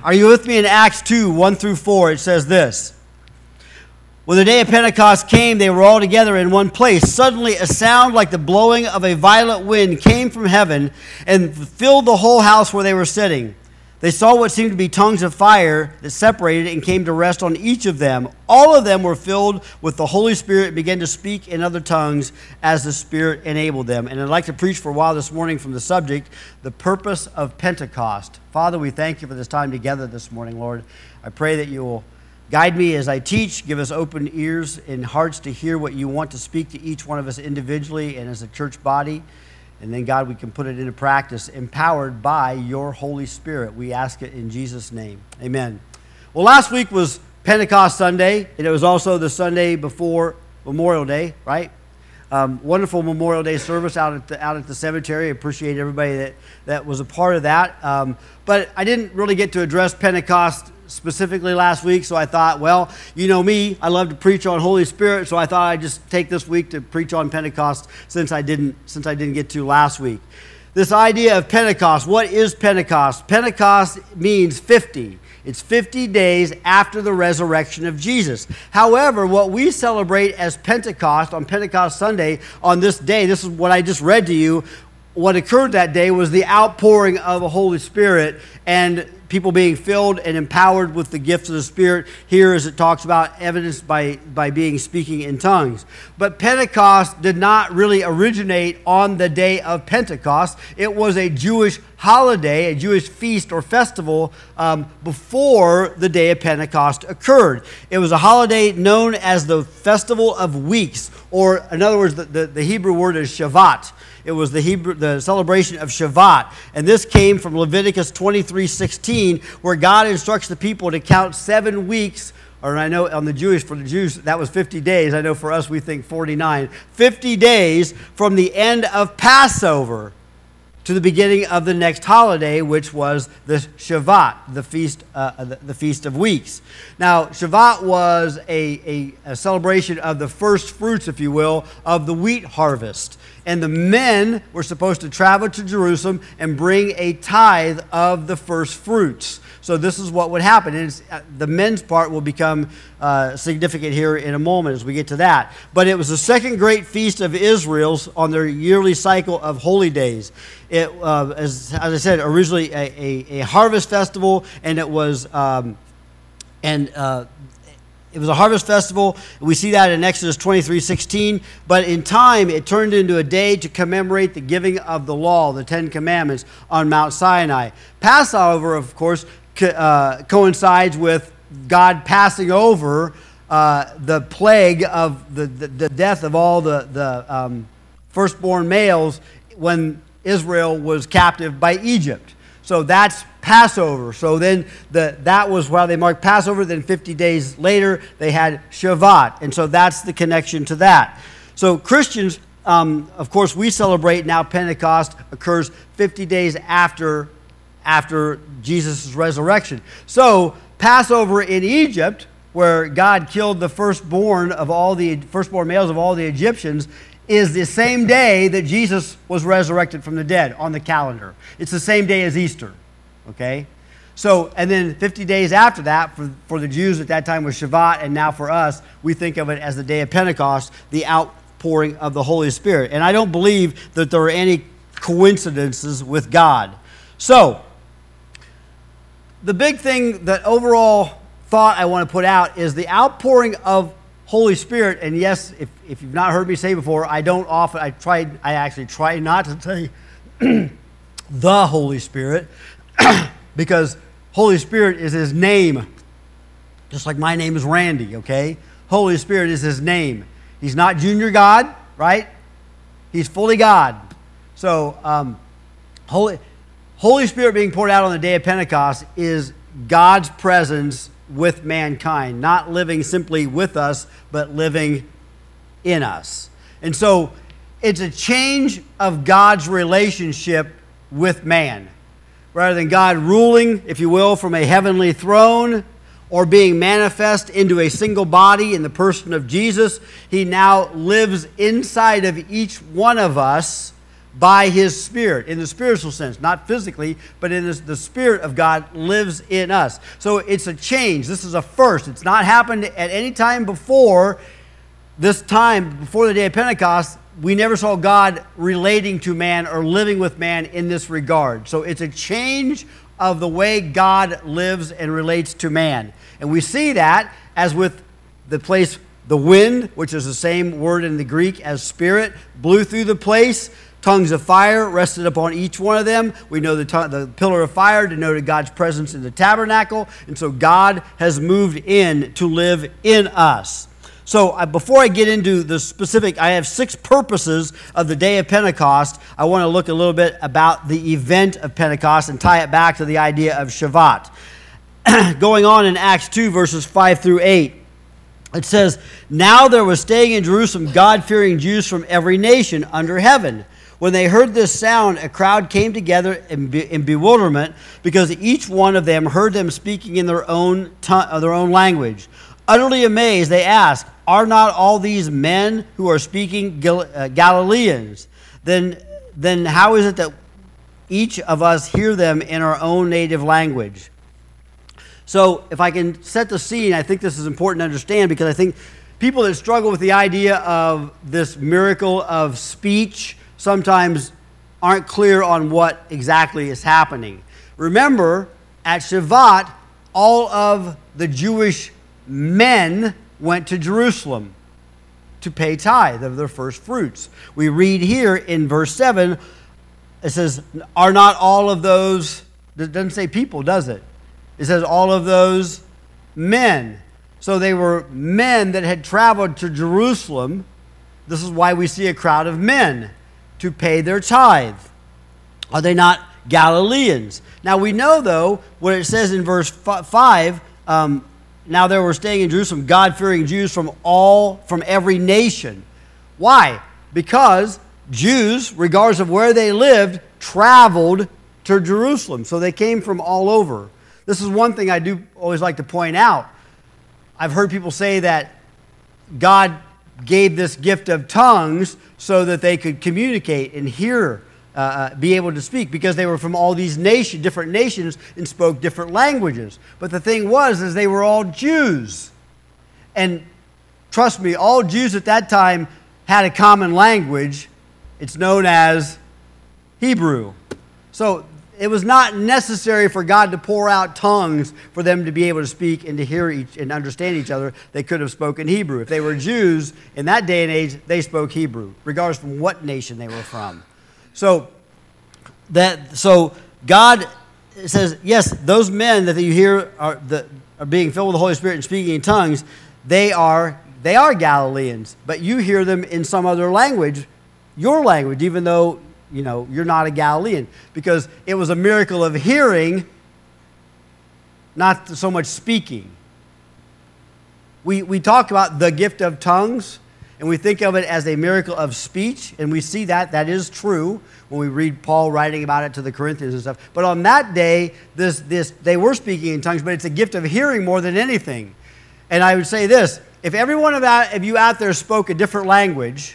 Are you with me in Acts 2, 1 through 4? It says this. When the day of Pentecost came, they were all together in one place. Suddenly a sound like the blowing of a violent wind came from heaven and filled the whole house where they were sitting. They saw what seemed to be tongues of fire that separated and came to rest on each of them. All of them were filled with the Holy Spirit and began to speak in other tongues as the Spirit enabled them. And I'd like to preach for a while this morning from the subject, the purpose of Pentecost. Father, we thank you for this time together this morning, Lord. I pray that you will guide me as I teach, give us open ears and hearts to hear what you want to speak to each one of us individually and as a church body. And then, God, we can put it into practice, empowered by your Holy Spirit. We ask it in Jesus' name. Amen. Well, last week was Pentecost Sunday, and it was also the Sunday before Memorial Day, right? Wonderful Memorial Day service out at the cemetery. I appreciate everybody that was a part of that. But I didn't really get to address Pentecost specifically last week, so I thought, well, you know me, I love to preach on Holy Spirit, so I thought I'd just take this week to preach on Pentecost since I didn't get to last week. This idea of Pentecost, what is Pentecost? Pentecost means 50. It's 50 days after the resurrection of Jesus. However, what we celebrate as Pentecost on Pentecost Sunday, on this day, this is what I just read to you, what occurred that day was the outpouring of the Holy Spirit and people being filled and empowered with the gifts of the Spirit. Here, as it talks about, evidenced by being speaking in tongues. But Pentecost did not really originate on the day of Pentecost. It was a Jewish holiday, a Jewish feast or festival before the day of Pentecost occurred. It was a holiday known as the Festival of Weeks, or in other words, the Hebrew word is Shavat. It was the celebration of Shavat. And this came from Leviticus 23:16, where God instructs the people to count 7 weeks, or I know for the Jews, that was 50 days. I know for us, we think 49. 50 days from the end of Passover to the beginning of the next holiday, which was the Shavat, the Feast of Weeks. Now, Shavat was a celebration of the first fruits, if you will, of the wheat harvest. And the men were supposed to travel to Jerusalem and bring a tithe of the first fruits. So this is what would happen. And the men's part will become significant here in a moment as we get to that. But it was the second great feast of Israel's on their yearly cycle of holy days. It, as I said, originally a harvest festival, and it was it was a harvest festival. We see that in Exodus 23:16. But in time, it turned into a day to commemorate the giving of the law, the 10 Commandments, on Mount Sinai. Passover, of course, coincides with God passing over the plague of the death of all the firstborn males when Israel was captive by Egypt. So that's Passover. So then that was why they marked Passover. Then 50 days later, they had Shavat. And so that's the connection to that. So Christians, of course, we celebrate now Pentecost occurs 50 days after Jesus' resurrection. So Passover in Egypt, where God killed the firstborn males of all the Egyptians, is the same day that Jesus was resurrected from the dead on the calendar. It's the same day as Easter, okay? So, and then 50 days after that, for the Jews at that time was Shavat, and now for us, we think of it as the day of Pentecost, the outpouring of the Holy Spirit. And I don't believe that there are any coincidences with God. So, the big thing, that overall thought I want to put out is the outpouring of Holy Spirit. And yes, if you've not heard me say before, I actually try not to say the Holy Spirit because Holy Spirit is his name, just like my name is Randy, okay? Holy Spirit is his name. He's not junior God, right? He's fully God. So Holy Spirit being poured out on the day of Pentecost is God's presence with mankind, not living simply with us, but living in us. And so it's a change of God's relationship with man. Rather than God ruling, if you will, from a heavenly throne or being manifest into a single body in the person of Jesus, he now lives inside of each one of us by his Spirit, in the spiritual sense, not physically, but in the Spirit of God lives in us. So it's a change. This is a first. It's not happened at any time before this time, before the day of Pentecost. We never saw God relating to man or living with man in this regard. So it's a change of the way God lives and relates to man. And we see that as with the place, the wind, which is the same word in the Greek as spirit, blew through the place. Tongues of fire rested upon each one of them. We know the pillar of fire denoted God's presence in the tabernacle. And so God has moved in to live in us. So before I get into the specific, I have 6 purposes of the day of Pentecost. I want to look a little bit about the event of Pentecost and tie it back to the idea of Shavuot. Going on in Acts 2, verses 5 through 8. It says, "Now there was staying in Jerusalem God-fearing Jews from every nation under heaven. When they heard this sound, a crowd came together in bewilderment, because each one of them heard them speaking in their own language. Utterly amazed, they asked, 'Are not all these men who are speaking Galileans? Then how is it that each of us hear them in our own native language?'" So if I can set the scene, I think this is important to understand, because I think people that struggle with the idea of this miracle of speech sometimes aren't clear on what exactly is happening. Remember, at Shavuot, all of the Jewish men went to Jerusalem to pay tithe of their first fruits. We read here in verse 7, it says, "Are not all of those," it doesn't say people, does it? It says all of those men. So they were men that had traveled to Jerusalem. This is why we see a crowd of men to pay their tithe. Are they not Galileans? Now we know, though, what it says in verse 5, now there were staying in Jerusalem God-fearing Jews from every nation. Why? Because Jews, regardless of where they lived, traveled to Jerusalem. So they came from all over. This is one thing I do always like to point out. I've heard people say that God gave this gift of tongues so that they could communicate and hear, be able to speak, because they were from all these different nations, and spoke different languages. But the thing is they were all Jews. And trust me, all Jews at that time had a common language. It's known as Hebrew. So it was not necessary for God to pour out tongues for them to be able to speak and to hear and understand each other. They could have spoken Hebrew. If they were Jews in that day and age, they spoke Hebrew, regardless from what nation they were from. So God says, yes, those men that you hear are being filled with the Holy Spirit and speaking in tongues, they are Galileans, but you hear them in some other language, your language, even though you're not a Galilean, because it was a miracle of hearing, not so much speaking. We talk about the gift of tongues, and we think of it as a miracle of speech, and we see that is true when we read Paul writing about it to the Corinthians and stuff. But on that day, they were speaking in tongues, but it's a gift of hearing more than anything. And I would say this: if every one of you out there spoke a different language,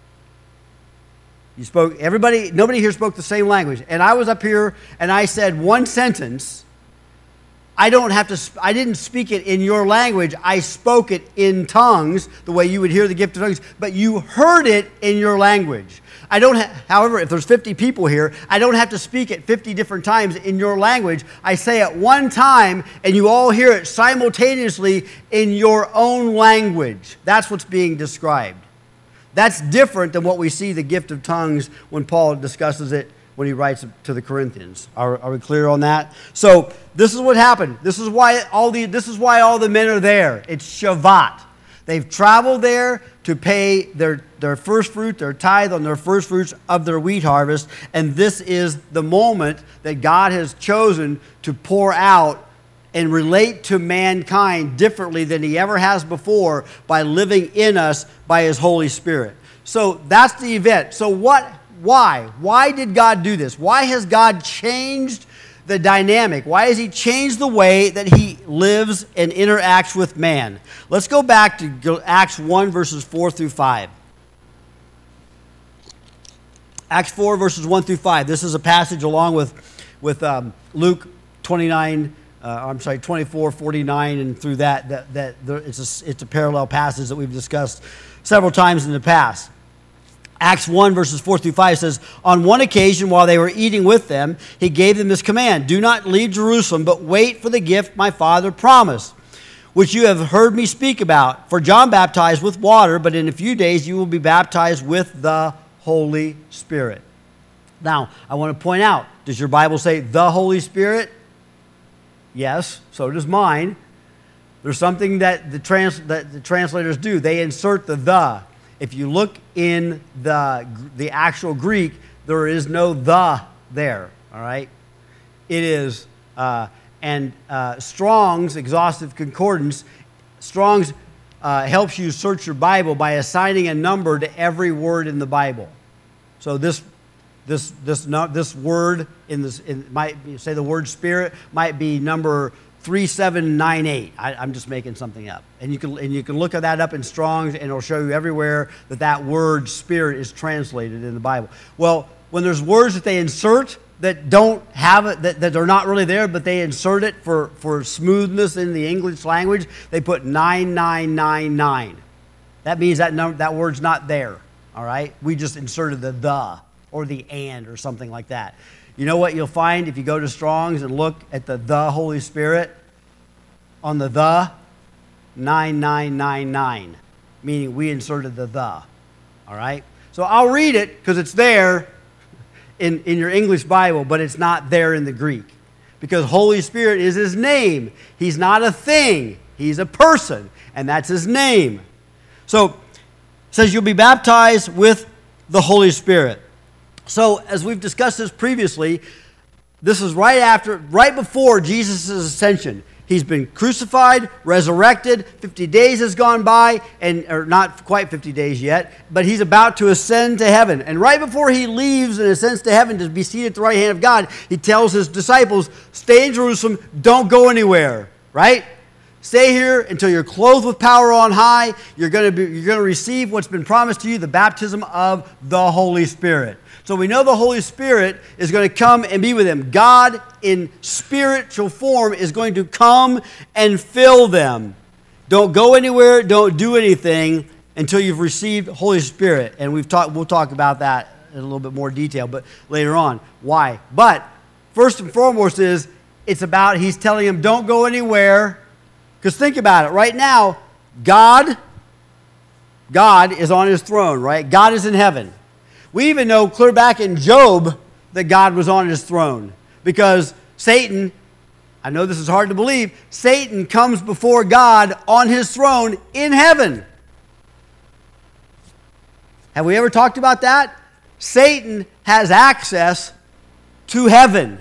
nobody here spoke the same language, and I was up here and I said one sentence, I didn't speak it in your language, I spoke it in tongues, the way you would hear the gift of tongues, but you heard it in your language. However, if there's 50 people here, I don't have to speak it 50 different times in your language. I say it one time, and you all hear it simultaneously in your own language. That's what's being described. That's different than what we see the gift of tongues when Paul discusses it when he writes to the Corinthians. Are we clear on that? So this is what happened. This is why all the men are there. It's Shavuot. They've traveled there to pay their first fruit, their tithe on their first fruits of their wheat harvest, and this is the moment that God has chosen to pour out and relate to mankind differently than he ever has before by living in us by his Holy Spirit. So that's the event. So why? Why did God do this? Why has God changed the dynamic? Why has he changed the way that he lives and interacts with man? Let's go back to Acts 1, verses 4 through 5. Acts 4, verses 1 through 5. This is a passage along with Luke 24, 49, and through it's a parallel passage that we've discussed several times in the past. Acts 1, verses 4 through 5 says, on one occasion, while they were eating with them, he gave them this command, do not leave Jerusalem, but wait for the gift my Father promised, which you have heard me speak about. For John baptized with water, but in a few days you will be baptized with the Holy Spirit. Now, I want to point out, does your Bible say the Holy Spirit? Yes, so does mine. There's something that the translators do. They insert the. If you look in the actual Greek, there is no the there, all right? It is, Strong's Exhaustive Concordance, Strong's helps you search your Bible by assigning a number to every word in the Bible. So this word might say the word Spirit might be number 3798. I'm just making something up, and you can look at that up in Strong's, and it'll show you everywhere that word Spirit is translated in the Bible. Well, when there's words that they insert that don't have it, that they're not really there, but they insert it for smoothness in the English language, they put 9999. That means that word's not there. All right, we just inserted the or the and or something like that. You know what you'll find if you go to Strong's and look at the Holy Spirit? On the 9999, meaning we inserted the. All right? So I'll read it because it's there in your English Bible, but it's not there in the Greek. Because Holy Spirit is his name. He's not a thing. He's a person, and that's his name. So it says you'll be baptized with the Holy Spirit. So, as we've discussed this previously, this is right before Jesus' ascension. He's been crucified, resurrected, 50 days has gone by, or not quite 50 days yet, but he's about to ascend to heaven. And right before he leaves and ascends to heaven to be seated at the right hand of God, he tells his disciples, stay in Jerusalem, don't go anywhere, right? Stay here until you're clothed with power on high. You're going to receive what's been promised to you, the baptism of the Holy Spirit. So we know the Holy Spirit is going to come and be with them. God in spiritual form is going to come and fill them. Don't go anywhere, don't do anything until you've received Holy Spirit. And we'll talk about that in a little bit more detail, but later on. Why? But first and foremost he's telling them don't go anywhere. Because think about it. Right now, God is on his throne, right? God is in heaven. We even know clear back in Job that God was on his throne. Because Satan, I know this is hard to believe, Satan comes before God on his throne in heaven. Have we ever talked about that? Satan has access to heaven.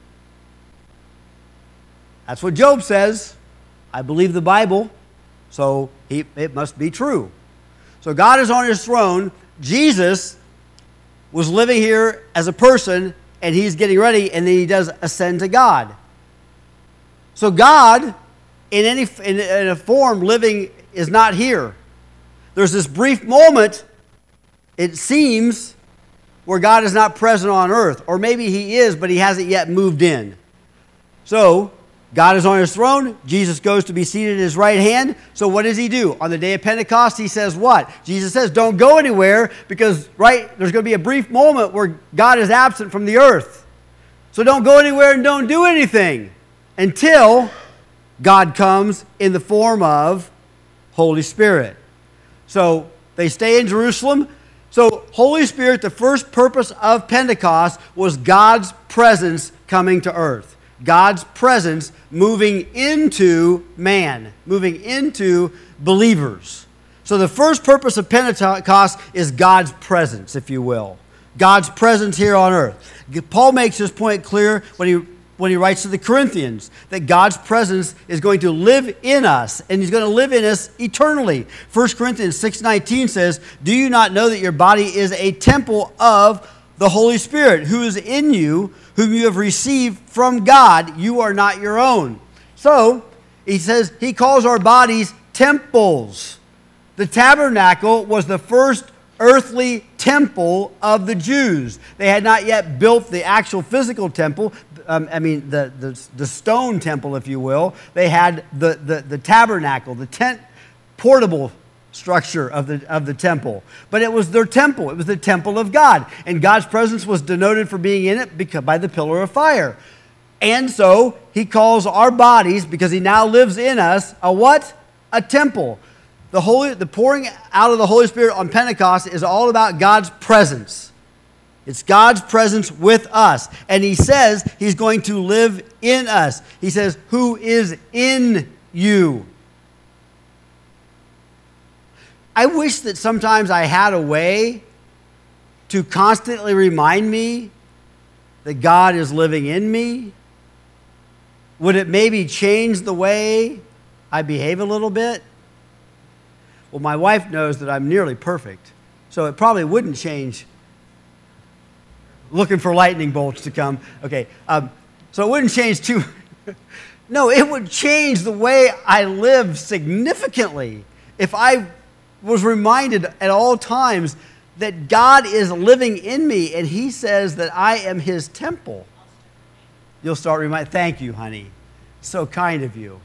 That's what Job says. I believe the Bible, so it must be true. So God is on his throne. Jesus was living here as a person, and he's getting ready, and then he does ascend to God. So God, in a form living, is not here. There's this brief moment, it seems, where God is not present on earth. Or maybe he is, but he hasn't yet moved in. So God is on his throne. Jesus goes to be seated at his right hand. So what does he do? On the day of Pentecost, he says what? Jesus says, don't go anywhere because, there's going to be a brief moment where God is absent from the earth. So don't go anywhere and don't do anything until God comes in the form of Holy Spirit. So they stay in Jerusalem. So Holy Spirit, the first purpose of Pentecost was God's presence coming to earth. God's presence moving into man, moving into believers. So the first purpose of Pentecost is God's presence, if you will. God's presence here on earth. Paul makes this point clear when he writes to the Corinthians, that God's presence is going to live in us, and he's going to live in us eternally. 1 Corinthians 6:19 says, do you not know that your body is a temple of the Holy Spirit, who is in you, whom you have received from God? You are not your own. So, he says, he calls our bodies temples. The tabernacle was the first earthly temple of the Jews. They had not yet built the actual physical temple. The stone temple, if you will. They had the tabernacle, the tent, portable structure of the temple. But it was their temple. It was the temple of God. And God's presence was denoted for being in it by the pillar of fire. And so he calls our bodies, because he now lives in us, a what? A temple. The pouring out of the Holy Spirit on Pentecost is all about God's presence. It's God's presence with us. And he says he's going to live in us. He says, who is in you? I wish that sometimes I had a way to constantly remind me that God is living in me. Would it maybe change the way I behave a little bit? Well, my wife knows that I'm nearly perfect, so it probably wouldn't change. Looking for lightning bolts to come. Okay, so it wouldn't change too. No, it would change the way I live significantly if I was reminded at all times that God is living in me, and he says that I am his temple. You'll start reminding. Thank you, honey. So kind of you.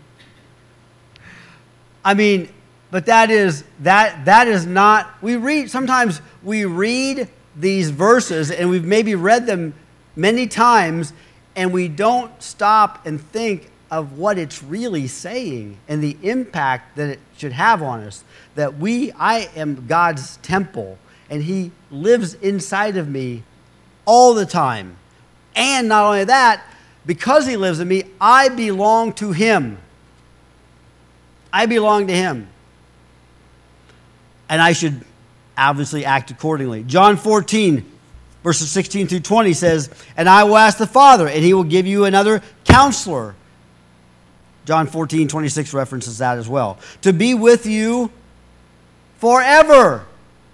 But that is not. Sometimes we read these verses, and we've maybe read them many times, and we don't stop and think of what it's really saying and the impact that it should have on us. That I am God's temple, and he lives inside of me all the time. And not only that, because he lives in me, I belong to him. I belong to him. And I should obviously act accordingly. John 14, verses 16 through 20 says, and I will ask the Father, and he will give you another counselor. John 14, 26 references that as well. To be with you forever.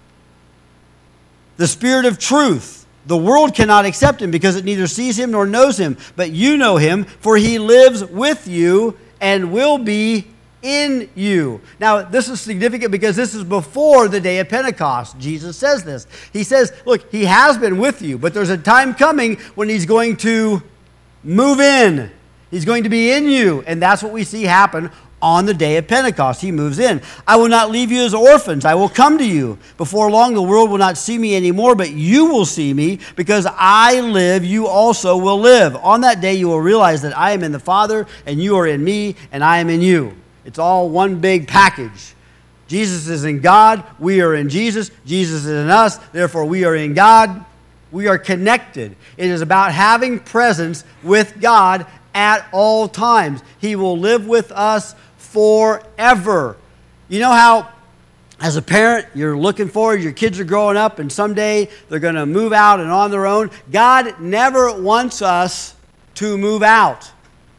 The Spirit of truth. The world cannot accept him because it neither sees him nor knows him. But you know him, for he lives with you and will be in you. Now, this is significant because this is before the day of Pentecost. Jesus says this. He says, look, he has been with you, but there's a time coming when he's going to move in. He's going to be in you. And that's what we see happen on the day of Pentecost. He moves in. I will not leave you as orphans. I will come to you. Before long, the world will not see me anymore, but you will see me. Because I live, you also will live. On that day, you will realize that I am in the Father, and you are in me, and I am in you. It's all one big package. Jesus is in God. We are in Jesus. Jesus is in us. Therefore, we are in God. We are connected. It is about having presence with God at all times. He will live with us forever. You know how, as a parent, you're looking forward, your kids are growing up, and someday they're going to move out and on their own. God never wants us to move out.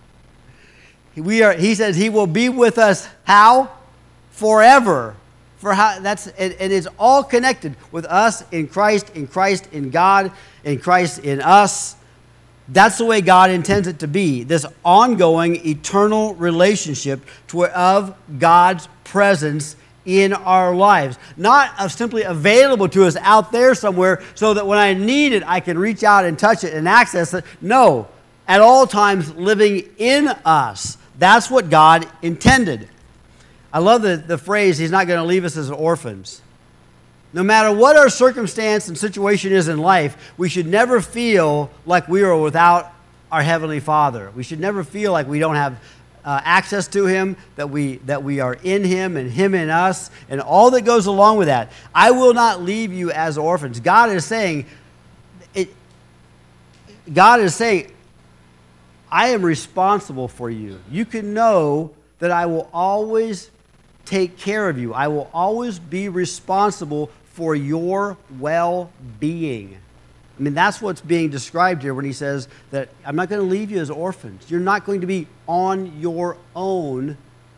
He says he will be with us how? Forever. And it's all connected with us in Christ in God, in Christ in us. That's the way God intends it to be. This ongoing, eternal relationship of God's presence in our lives. Not simply available to us out there somewhere so that when I need it, I can reach out and touch it and access it. No, at all times living in us. That's what God intended. I love the phrase, he's not going to leave us as orphans. No matter what our circumstance and situation is in life, we should never feel like we are without our Heavenly Father. We should never feel like we don't have access to him, that we are in him and him in us, and all that goes along with that. I will not leave you as orphans. God is saying, I am responsible for you. You can know that I will always take care of you. I will always be responsible for your well-being. I mean, that's what's being described here when he says that I'm not going to leave you as orphans. You're not going to be on your own,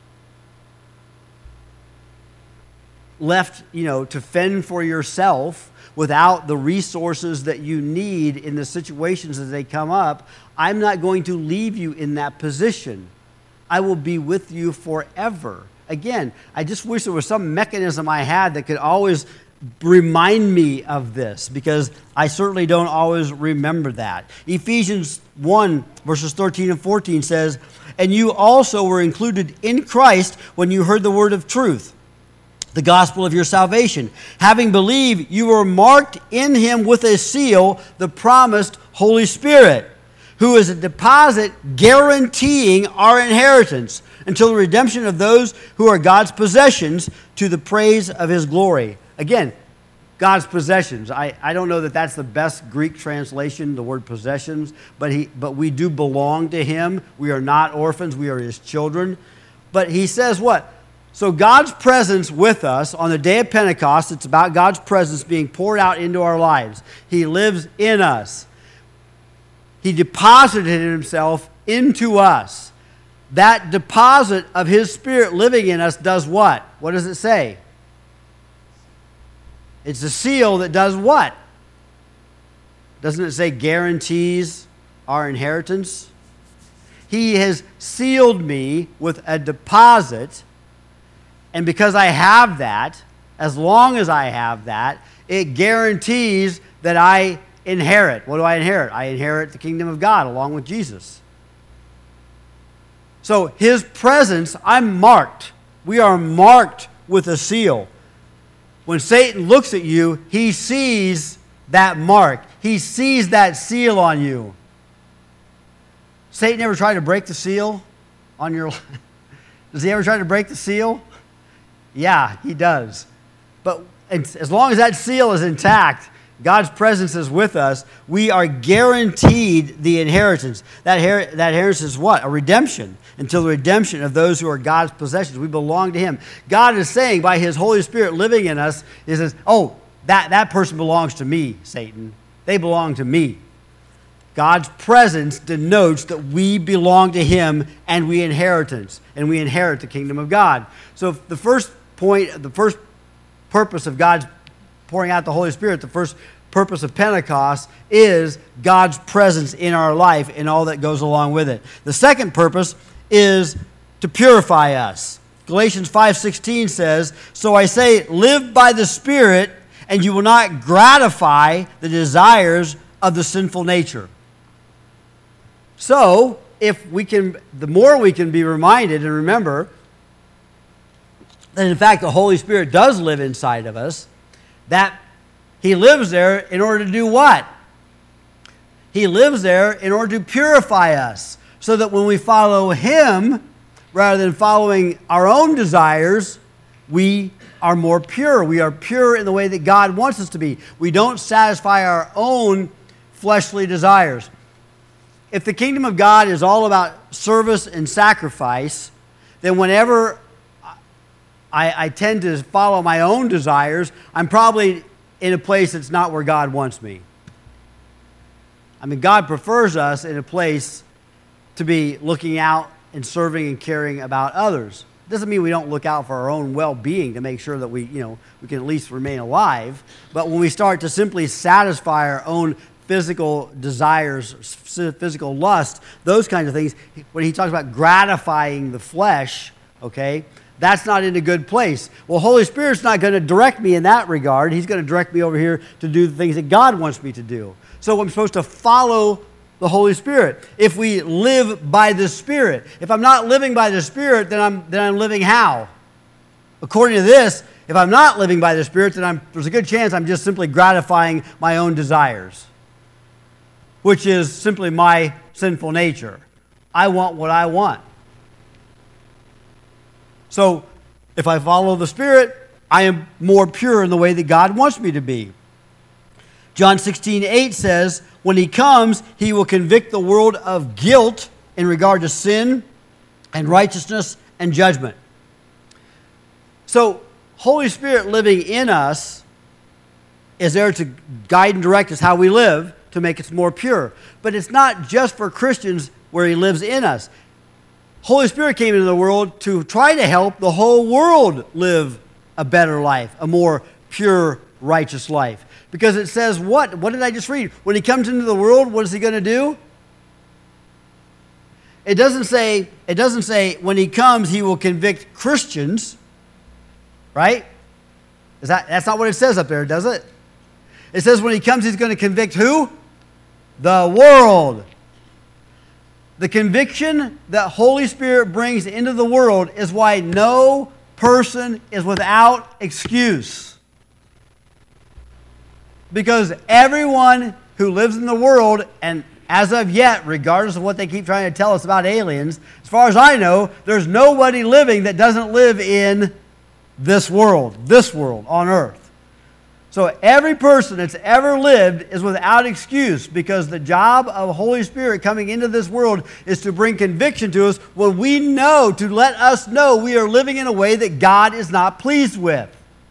left, to fend for yourself without the resources that you need in the situations as they come up. I'm not going to leave you in that position. I will be with you forever. Again, I just wish there was some mechanism I had that could always remind me of this, because I certainly don't always remember that. Ephesians 1, verses 13 and 14 says, "And you also were included in Christ when you heard the word of truth, the gospel of your salvation. Having believed, you were marked in him with a seal, the promised Holy Spirit, who is a deposit guaranteeing our inheritance until the redemption of those who are God's possessions, to the praise of his glory." Again, God's possessions. I don't know that that's the best Greek translation, the word possessions, but we do belong to him. We are not orphans. We are his children. But he says what? So God's presence with us on the day of Pentecost, it's about God's presence being poured out into our lives. He lives in us. He deposited himself into us. That deposit of his Spirit living in us does what? What does it say? It's a seal that does what? Doesn't it say guarantees our inheritance? He has sealed me with a deposit, and because I have that, as long as I have that, it guarantees that I inherit. What do I inherit? I inherit the kingdom of God along with Jesus. So his presence, I'm marked. We are marked with a seal. When Satan looks at you, he sees that mark. He sees that seal on you. Satan ever try to break the seal on your life? Does he ever try to break the seal? Yeah, he does. But as long as that seal is intact, God's presence is with us, we are guaranteed the inheritance. That inheritance is what? A redemption. Until the redemption of those who are God's possessions. We belong to him. God is saying by his Holy Spirit living in us, he says, oh, that person belongs to me, Satan. They belong to me. God's presence denotes that we belong to him and we inherit the kingdom of God. So the first point, the first purpose of God's pouring out the Holy Spirit, the first purpose of Pentecost is God's presence in our life and all that goes along with it. The second purpose is to purify us. Galatians 5:16 says, "So I say, live by the Spirit, and you will not gratify the desires of the sinful nature." So, the more we can be reminded and remember that in fact the Holy Spirit does live inside of us, that he lives there in order to do what? He lives there in order to purify us, so that when we follow him, rather than following our own desires, we are more pure. We are pure in the way that God wants us to be. We don't satisfy our own fleshly desires. If the kingdom of God is all about service and sacrifice, then whenever I tend to follow my own desires, I'm probably in a place that's not where God wants me. I mean, God prefers us in a place to be looking out and serving and caring about others. It doesn't mean we don't look out for our own well-being to make sure that we can at least remain alive. But when we start to simply satisfy our own physical desires, physical lust, those kinds of things, when he talks about gratifying the flesh, okay, that's not in a good place. Well, Holy Spirit's not going to direct me in that regard. He's going to direct me over here to do the things that God wants me to do. So I'm supposed to follow the Holy Spirit. If we live by the Spirit. If I'm not living by the Spirit, then I'm living how? According to this, if I'm not living by the Spirit, then there's a good chance I'm just simply gratifying my own desires, which is simply my sinful nature. I want what I want. So if I follow the Spirit, I am more pure in the way that God wants me to be. John 16:8 says, when he comes, he will convict the world of guilt in regard to sin and righteousness and judgment. So, Holy Spirit living in us is there to guide and direct us how we live to make us more pure. But it's not just for Christians where he lives in us. Holy Spirit came into the world to try to help the whole world live a better life, a more pure, righteous life. Because it says what? What did I just read? When he comes into the world, what is he going to do? It doesn't say when he comes, he will convict Christians, right? That's not what it says up there, does it? It says when he comes, he's going to convict who? The world. The conviction that Holy Spirit brings into the world is why no person is without excuse. Because everyone who lives in the world, and as of yet, regardless of what they keep trying to tell us about aliens, as far as I know, there's nobody living that doesn't live in this world on earth. So every person that's ever lived is without excuse, because the job of Holy Spirit coming into this world is to bring conviction to us when we know, to let us know we are living in a way that God is not pleased with.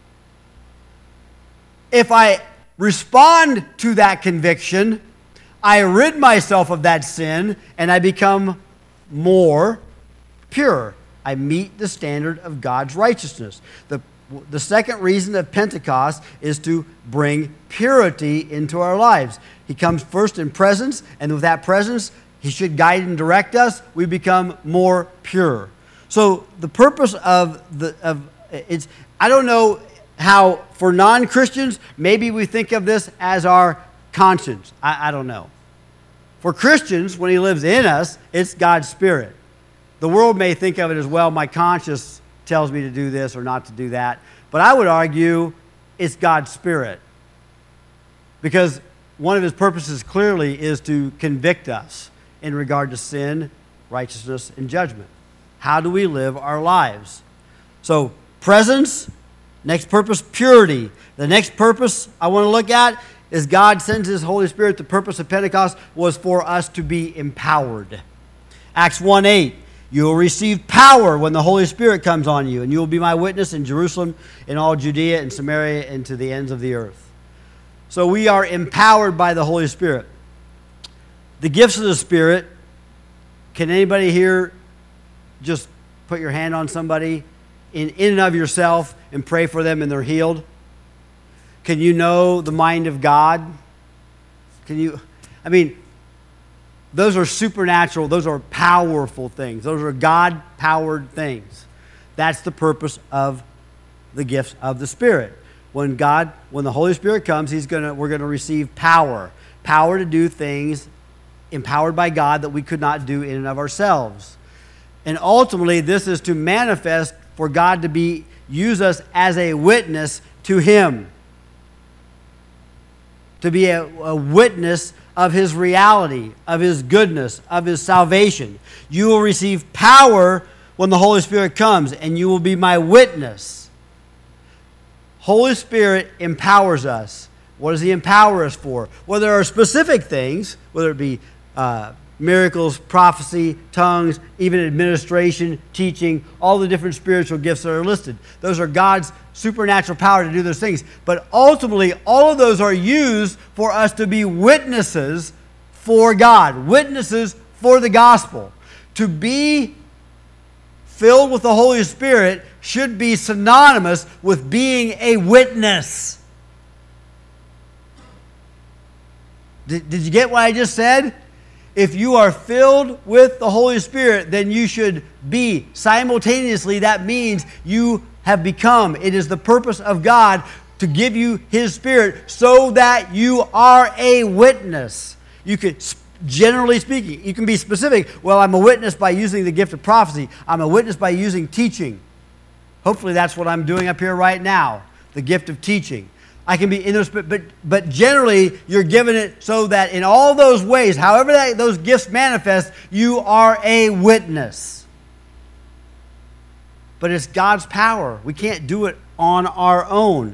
If I respond to that conviction, I rid myself of that sin and I become more pure. I meet the standard of God's righteousness. The second reason of Pentecost is to bring purity into our lives. He comes first in presence, and with that presence, he should guide and direct us. We become more pure. So the purpose I don't know how for non-Christians, maybe we think of this as our conscience. I don't know. For Christians, when he lives in us, it's God's Spirit. The world may think of it as, well, my conscience tells me to do this or not to do that. But I would argue it's God's Spirit. Because one of his purposes clearly is to convict us in regard to sin, righteousness, and judgment. How do we live our lives? So, presence, next purpose, purity. The next purpose I want to look at is God sends his Holy Spirit. The purpose of Pentecost was for us to be empowered. Acts 1:8. You will receive power when the Holy Spirit comes on you, and you will be my witness in Jerusalem, in all Judea and Samaria, and to the ends of the earth. So we are empowered by the Holy Spirit. The gifts of the Spirit, can anybody here just put your hand on somebody in and of yourself and pray for them and they're healed? Can you know the mind of God? Those are supernatural, those are powerful things. Those are God-powered things. That's the purpose of the gifts of the Spirit. When the Holy Spirit comes, we're going to receive power. Power to do things empowered by God that we could not do in and of ourselves. And ultimately, this is to manifest for God to use us as a witness to him. To be a witness of his reality, of his goodness, of his salvation. You will receive power when the Holy Spirit comes, and you will be my witness. Holy Spirit empowers us. What does he empower us for? Well, there are specific things, whether it be miracles, prophecy, tongues, even administration, teaching, all the different spiritual gifts that are listed. Those are God's supernatural power to do those things. But ultimately, all of those are used for us to be witnesses for God, witnesses for the gospel. To be filled with the Holy Spirit should be synonymous with being a witness. Did you get what I just said? If you are filled with the Holy Spirit, then you should be simultaneously. That means you have become. It is the purpose of God to give you his Spirit so that you are a witness. You can, generally speaking, you can be specific. Well, I'm a witness by using the gift of prophecy. I'm a witness by using teaching. Hopefully that's what I'm doing up here right now, the gift of teaching. I can be in those, but generally you're given it so that in all those ways, however those gifts manifest, you are a witness. But it's God's power. We can't do it on our own.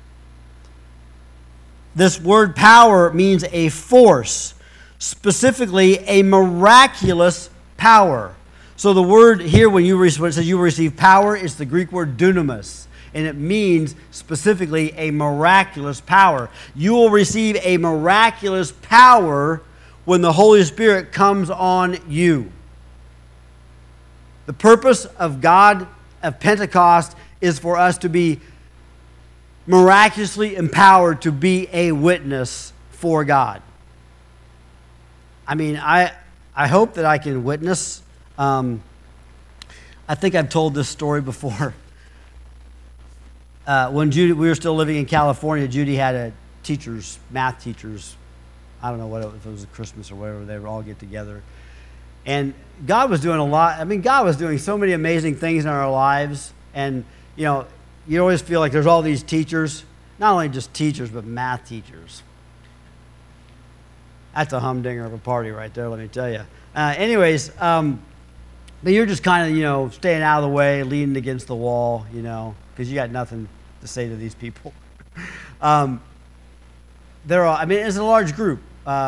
This word power means a force, specifically a miraculous power. So the word here, when it says you will receive power, it's the Greek word dunamis. And it means specifically a miraculous power. You will receive a miraculous power when the Holy Spirit comes on you. The purpose of Pentecost is for us to be miraculously empowered to be a witness for God. I hope that I can witness. I think I've told this story before. when we were still living in California, Judy had math teachers. I don't know if it was Christmas or whatever. They would all get together. And God was doing a lot. I mean, God was doing so many amazing things in our lives. And, you know, you always feel like there's all these teachers, not only just teachers, but math teachers. That's a humdinger of a party right there, let me tell you. But you're just kind of, you know, staying out of the way, leaning against the wall, you know, because you got nothing to say to these people. It's a large group.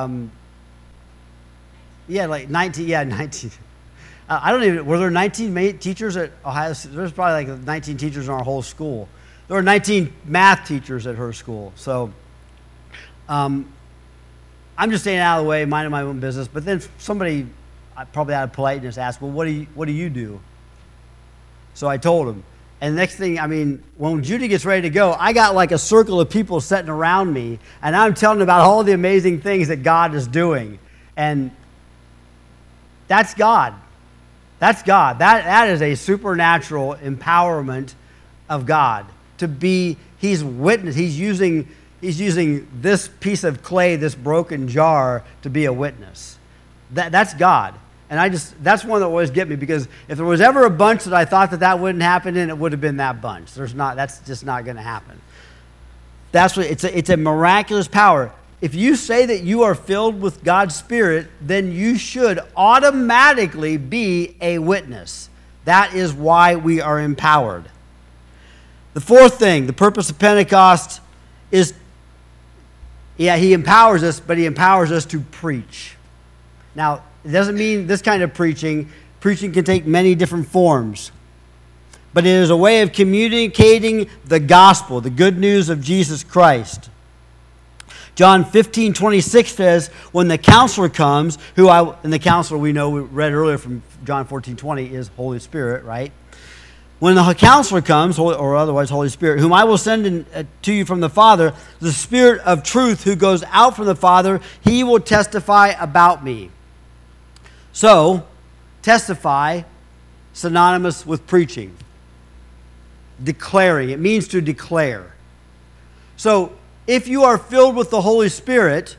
Like 19. Yeah, 19. Were there 19 teachers at Ohio State? There's probably like 19 teachers in our whole school. There were 19 math teachers at her school. So I'm just staying out of the way, minding my own business. But then somebody, probably out of politeness, asked, well, what do you do? So I told him. And the next thing, when Judy gets ready to go, I got like a circle of people sitting around me, and I'm telling them about all the amazing things that God is doing. And that's God. That's God. That is a supernatural empowerment of God. He's witness. He's using this piece of clay, this broken jar, to be a witness. That's God. And that's one that always get me, because if there was ever a bunch that I thought that wouldn't happen in, it would have been that bunch. That's just not going to happen. It's a miraculous power. If you say that you are filled with God's Spirit, then you should automatically be a witness. That is why we are empowered. The fourth thing, the purpose of Pentecost is, He empowers us, but He empowers us to preach. Now, it doesn't mean this kind of preaching. Preaching can take many different forms. But it is a way of communicating the gospel, the good news of Jesus Christ. John 15:26 says, when the counselor comes, and the counselor we read earlier from John 14:20 is Holy Spirit, right? When the counselor comes, or otherwise Holy Spirit, whom I will send to you from the Father, the Spirit of truth who goes out from the Father, He will testify about me. So, testify, synonymous with preaching. Declaring. It means to declare. So, if you are filled with the Holy Spirit,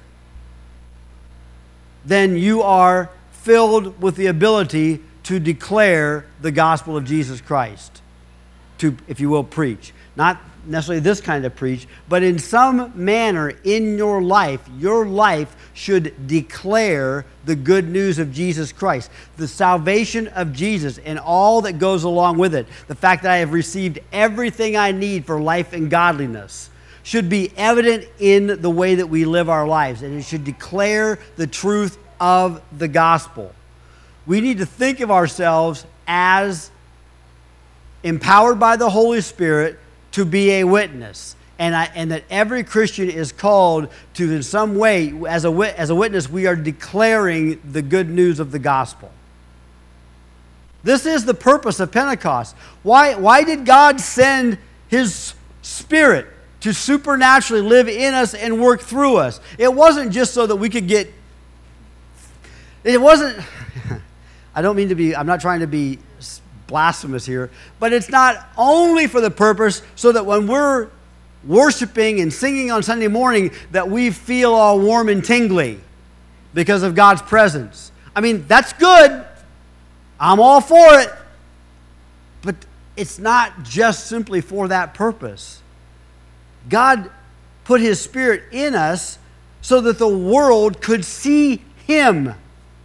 then you are filled with the ability to declare the gospel of Jesus Christ. To, if you will, preach. Not necessarily this kind of preach, but in some manner in your life should declare the good news of Jesus Christ, the salvation of Jesus and all that goes along with it. The fact that I have received everything I need for life and godliness should be evident in the way that we live our lives, and it should declare the truth of the gospel. We need to think of ourselves as empowered by the Holy Spirit to be a witness, and that every Christian is called to, in some way, as a witness, we are declaring the good news of the gospel. This is the purpose of Pentecost. Why did God send His Spirit to supernaturally live in us and work through us? It wasn't just so that we could get... It wasn't... I'm not trying to be blasphemous here, but it's not only for the purpose so that when we're worshiping and singing on Sunday morning that we feel all warm and tingly because of God's presence. That's good. I'm all for it. But it's not just simply for that purpose. God put His Spirit in us so that the world could see Him.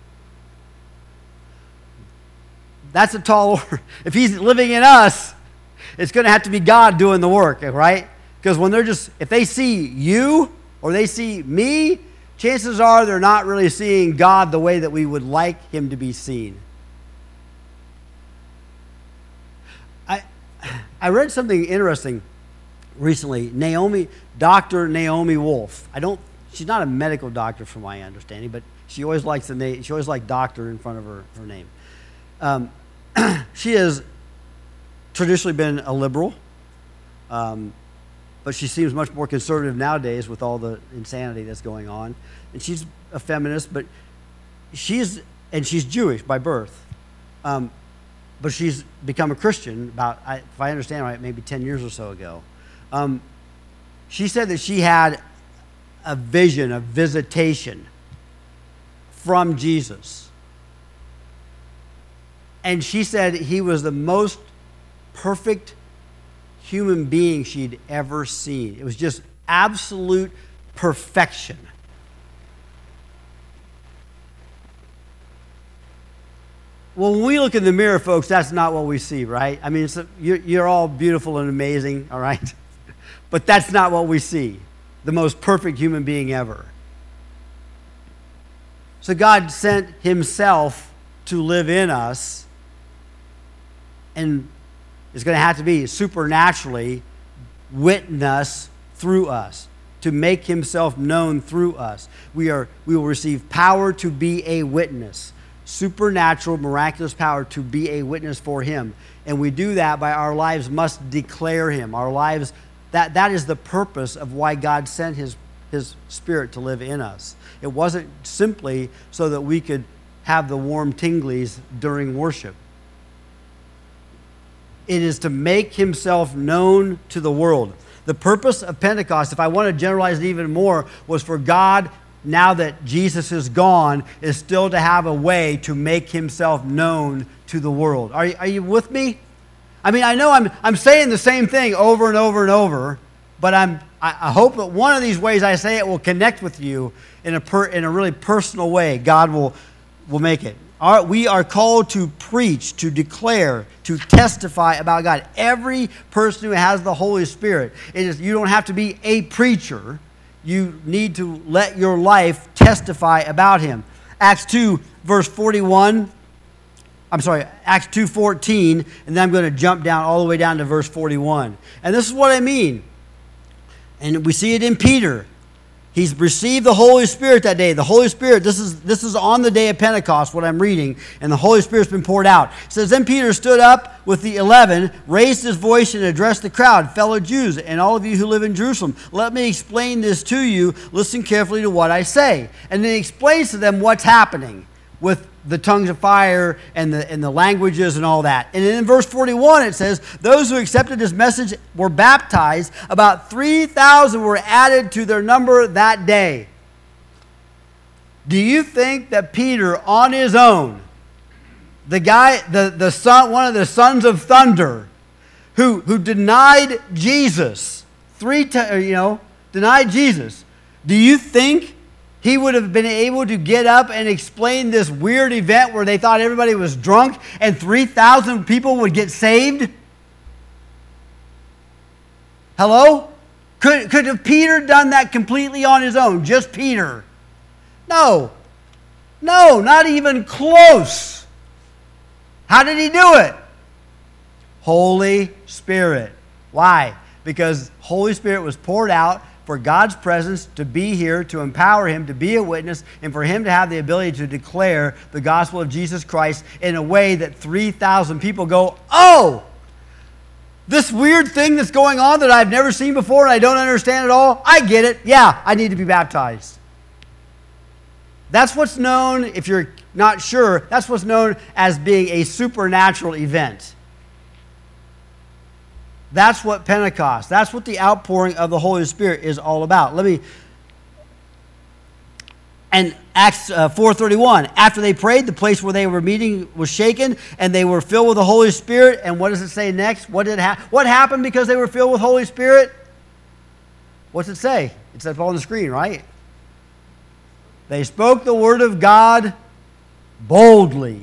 That's a tall order. If He's living in us, it's going to have to be God doing the work, right? Because if they see you or they see me, chances are they're not really seeing God the way that we would like Him to be seen. I read something interesting recently. Dr. Naomi Wolf. She's not a medical doctor from my understanding, but she always likes the name. She always liked doctor in front of her name. She has traditionally been a liberal, but she seems much more conservative nowadays with all the insanity that's going on. And she's a feminist, but she's Jewish by birth. But she's become a Christian if I understand right, maybe 10 years or so ago. She said that she had a vision, a visitation from Jesus. And she said he was the most perfect human being she'd ever seen. It was just absolute perfection. Well, when we look in the mirror, folks, that's not what we see, right? I mean, you're all beautiful and amazing, all right? But that's not what we see. The most perfect human being ever. So God sent himself to live in us, and it's going to have to be supernaturally witness through us, to make himself known through us. We will receive power to be a witness. Supernatural, miraculous power to be a witness for him. And we do that by our lives must declare him. Our lives, that is the purpose of why God sent his Spirit to live in us. It wasn't simply so that we could have the warm tinglies during worship. It is to make himself known to the world. The purpose of Pentecost, if I want to generalize it even more, was for God, now that Jesus is gone, is still to have a way to make himself known to the world. Are you with me? I mean, I know I'm saying the same thing over and over and over, but I hope that one of these ways I say it will connect with you in a really personal way. God will make it. We are called to preach, to declare, to testify about God. Every person who has the Holy Spirit, you don't have to be a preacher. You need to let your life testify about him. Acts 2, verse 41. I'm sorry, Acts 2:14, and then I'm going to jump down all the way down to verse 41. And this is what I mean. And we see it in Peter. He's received the Holy Spirit that day. The Holy Spirit, this is on the day of Pentecost, what I'm reading, and the Holy Spirit's been poured out. It says, then Peter stood up with the 11, raised his voice and addressed the crowd, fellow Jews, and all of you who live in Jerusalem. Let me explain this to you. Listen carefully to what I say. And then he explains to them what's happening with the tongues of fire and the languages and all that. And in verse 41 it says, those who accepted his message were baptized. About 3,000 were added to their number that day. Do you think that Peter on his own, the guy, the son, one of the sons of thunder, who denied Jesus denied Jesus, do you think he would have been able to get up and explain this weird event where they thought everybody was drunk and 3,000 people would get saved? Hello? Could have Peter done that completely on his own? Just Peter? No. No, not even close. How did he do it? Holy Spirit. Why? Because Holy Spirit was poured out for God's presence to be here, to empower him to be a witness, and for him to have the ability to declare the gospel of Jesus Christ in a way that 3,000 people go, oh, this weird thing that's going on that I've never seen before and I don't understand at all, I get it. Yeah, I need to be baptized. That's what's known, if you're not sure, that's what's known as being a supernatural event. That's what Pentecost, that's what the outpouring of the Holy Spirit is all about. And Acts 4:31, after they prayed, the place where they were meeting was shaken, and they were filled with the Holy Spirit. And what does it say next? What happened because they were filled with Holy Spirit? What's it say? It's up on the screen, right? They spoke the word of God boldly.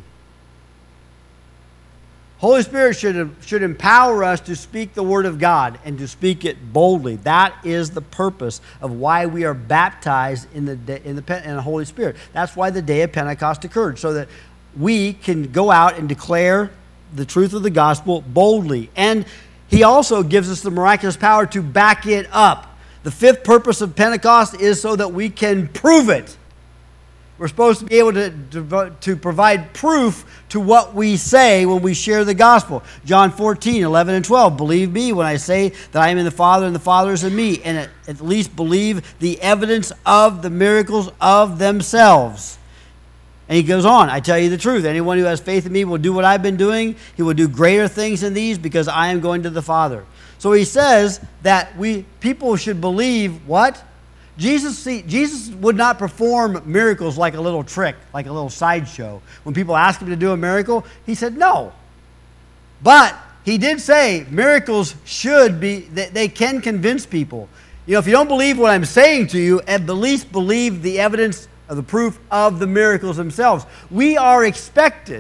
Holy Spirit should empower us to speak the Word of God and to speak it boldly. That is the purpose of why we are baptized in the Holy Spirit. That's why the day of Pentecost occurred, so that we can go out and declare the truth of the gospel boldly. And he also gives us the miraculous power to back it up. The fifth purpose of Pentecost is so that we can prove it. We're supposed to be able to provide proof to what we say when we share the gospel. John 14:11 and 12. Believe me when I say that I am in the Father and the Father is in me. And at least believe the evidence of the miracles of themselves. And he goes on, I tell you the truth. Anyone who has faith in me will do what I've been doing. He will do greater things than these because I am going to the Father. So he says that people should believe what? Jesus would not perform miracles like a little trick, like a little sideshow. When people ask him to do a miracle, he said no. But he did say miracles they can convince people. If you don't believe what I'm saying to you, at the least believe the evidence of the proof of the miracles themselves. We are expected.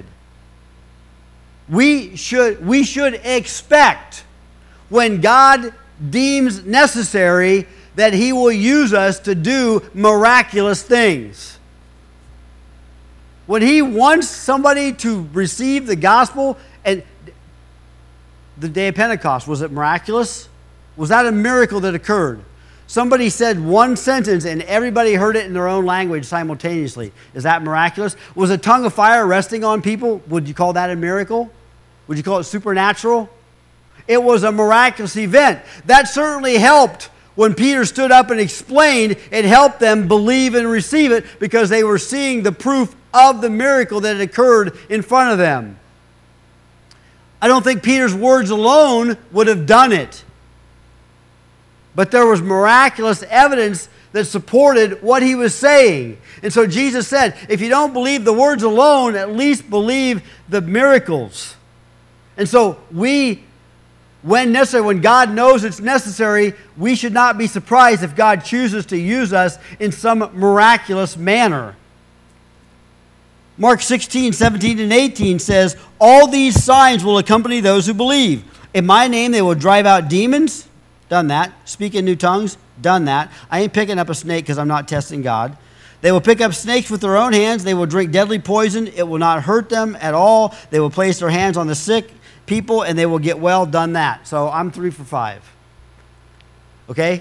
We should expect when God deems necessary that he will use us to do miraculous things. When he wants somebody to receive the gospel, and the day of Pentecost, was it miraculous? Was that a miracle that occurred? Somebody said one sentence and everybody heard it in their own language simultaneously. Is that miraculous? Was a tongue of fire resting on people? Would you call that a miracle? Would you call it supernatural? It was a miraculous event. That certainly helped. When Peter stood up and explained, it helped them believe and receive it because they were seeing the proof of the miracle that had occurred in front of them. I don't think Peter's words alone would have done it. But there was miraculous evidence that supported what he was saying. And so Jesus said, if you don't believe the words alone, at least believe the miracles. And so when necessary, when God knows it's necessary, we should not be surprised if God chooses to use us in some miraculous manner. Mark 16, 17, and 18 says, all these signs will accompany those who believe. In my name they will drive out demons. Done that. Speak in new tongues. Done that. I ain't picking up a snake because I'm not testing God. They will pick up snakes with their own hands. They will drink deadly poison. It will not hurt them at all. They will place their hands on the sick people and they will get well. Done that. So I'm 3 for 5. Okay?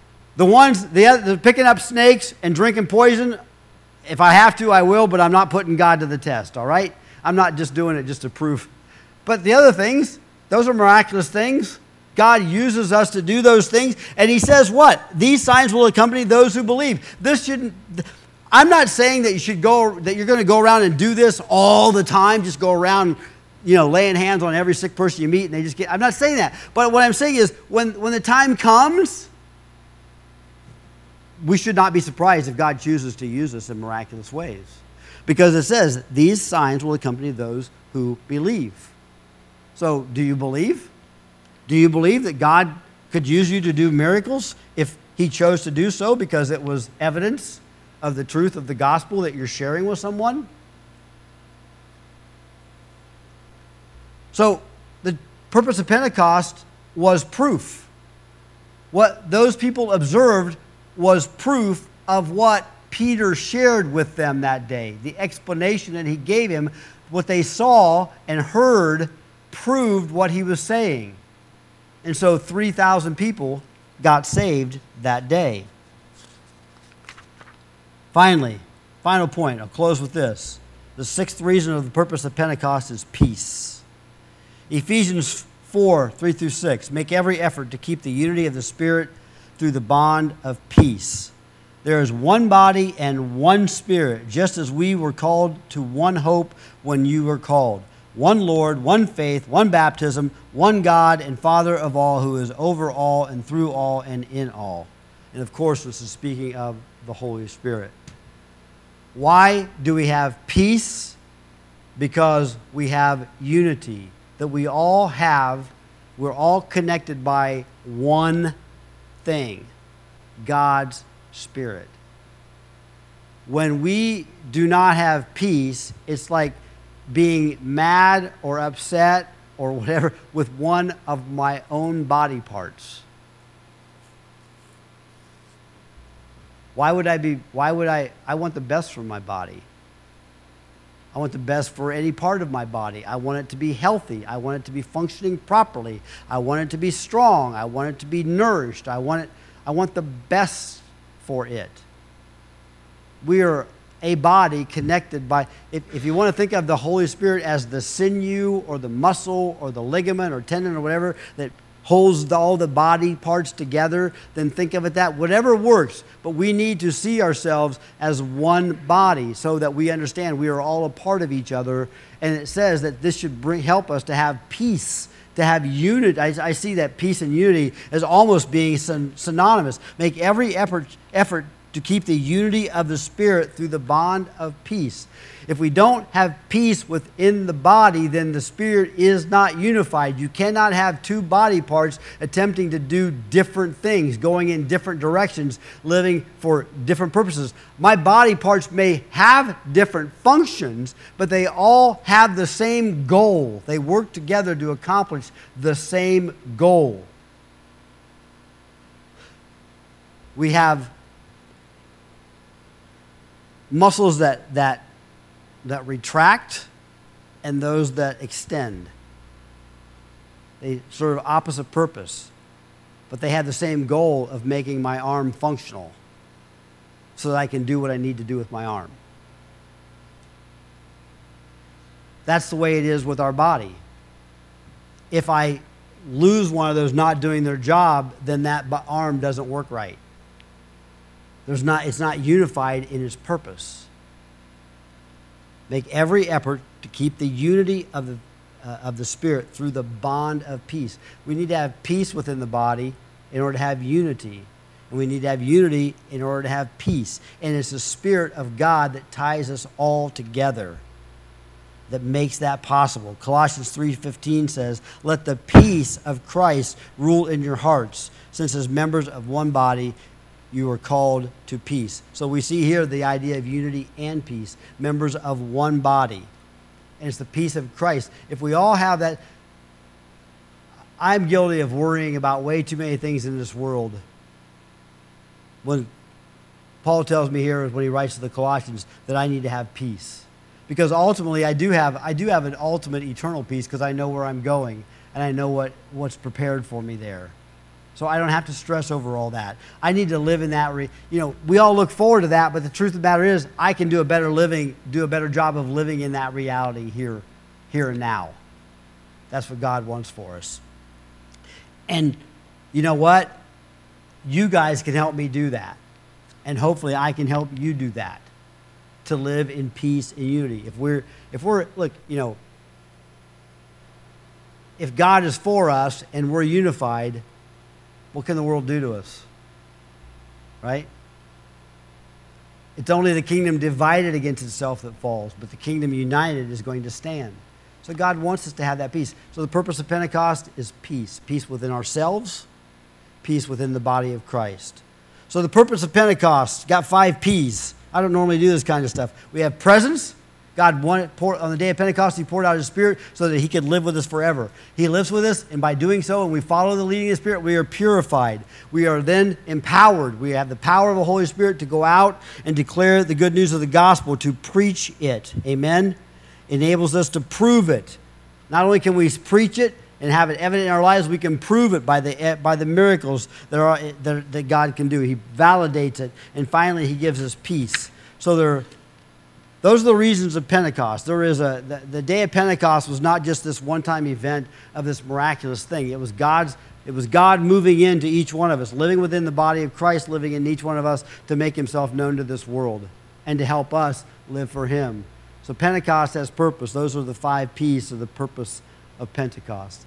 The picking up snakes and drinking poison, if I have to, I will, but I'm not putting God to the test, all right? I'm not just doing it just to prove. But the other things, those are miraculous things. God uses us to do those things. And he says what? These signs will accompany those who believe. I'm not saying that you're going to go around and do this all the time, just go around, laying hands on every sick person you meet and they just get. I'm not saying that. But what I'm saying is when the time comes, we should not be surprised if God chooses to use us in miraculous ways. Because it says, these signs will accompany those who believe. So, do you believe? Do you believe that God could use you to do miracles if he chose to do so because it was evidence of the truth of the gospel that you're sharing with someone? So, the purpose of Pentecost was proof. What those people observed was proof of what Peter shared with them that day. The explanation that he gave him, what they saw and heard, proved what he was saying. And so 3,000 people got saved that day. Finally, final point, I'll close with this. The sixth reason of the purpose of Pentecost is peace. Ephesians 4, 3 through 6. Make every effort to keep the unity of the Spirit through the bond of peace. There is one body and one Spirit, just as we were called to one hope when you were called. One Lord, one faith, one baptism, one God and Father of all, who is over all and through all and in all. And of course, this is speaking of the Holy Spirit. Why do we have peace? Because we have unity. That we all have, we're all connected by one thing, God's Spirit. When we do not have peace, it's like being mad or upset or whatever with one of my own body parts. I want the best for my body. I want the best for any part of my body. I want it to be healthy. I want it to be functioning properly. I want it to be strong. I want it to be nourished. I want the best for it. We are a body connected by, if you want to think of the Holy Spirit as the sinew or the muscle or the ligament or tendon or whatever that holds all the body parts together, then think of it that. Whatever works, but we need to see ourselves as one body so that we understand we are all a part of each other. And it says that this should help us to have peace, to have unity. I see that peace and unity as almost being synonymous. Make every effort to keep the unity of the Spirit through the bond of peace. If we don't have peace within the body, then the Spirit is not unified. You cannot have two body parts attempting to do different things, going in different directions, living for different purposes. My body parts may have different functions, but they all have the same goal. They work together to accomplish the same goal. We have muscles that retract and those that extend. They serve opposite purpose, but they have the same goal of making my arm functional so that I can do what I need to do with my arm. That's the way it is with our body. If I lose one of those not doing their job, then that arm doesn't work right. It's not unified in its purpose. Make every effort to keep the unity of the Spirit through the bond of peace. We need to have peace within the body in order to have unity. And we need to have unity in order to have peace. And it's the Spirit of God that ties us all together, that makes that possible. Colossians 3:15 says, "Let the peace of Christ rule in your hearts, since as members of one body you are called to peace." So we see here the idea of unity and peace, members of one body. And it's the peace of Christ. If we all have that, I'm guilty of worrying about way too many things in this world. When Paul tells me here, when he writes to the Colossians, that I need to have peace. Because ultimately I do have an ultimate eternal peace because I know where I'm going and I know what's prepared for me there. So I don't have to stress over all that. I need to live in that. We all look forward to that, but the truth of the matter is I can do a better job of living in that reality here and now. That's what God wants for us. And you know what? You guys can help me do that. And hopefully I can help you do that, to live in peace and unity. If God is for us and we're unified, what can the world do to us? Right? It's only the kingdom divided against itself that falls, but the kingdom united is going to stand. So God wants us to have that peace. So the purpose of Pentecost is peace. Peace within ourselves, peace within the body of Christ. So the purpose of Pentecost, got 5 P's. I don't normally do this kind of stuff. We have presence. God on the day of Pentecost, He poured out His Spirit so that He could live with us forever. He lives with us, and by doing so, and we follow the leading of the Spirit, we are purified. We are then empowered. We have the power of the Holy Spirit to go out and declare the good news of the gospel, to preach it. Amen? Enables us to prove it. Not only can we preach it and have it evident in our lives, we can prove it by the miracles that God can do. He validates it, and finally, He gives us peace. So those are the reasons of Pentecost. The day of Pentecost was not just this one-time event of this miraculous thing. It was God moving into each one of us, living within the body of Christ, living in each one of us to make Himself known to this world and to help us live for Him. So Pentecost has purpose. Those are the 5 P's of the purpose of Pentecost.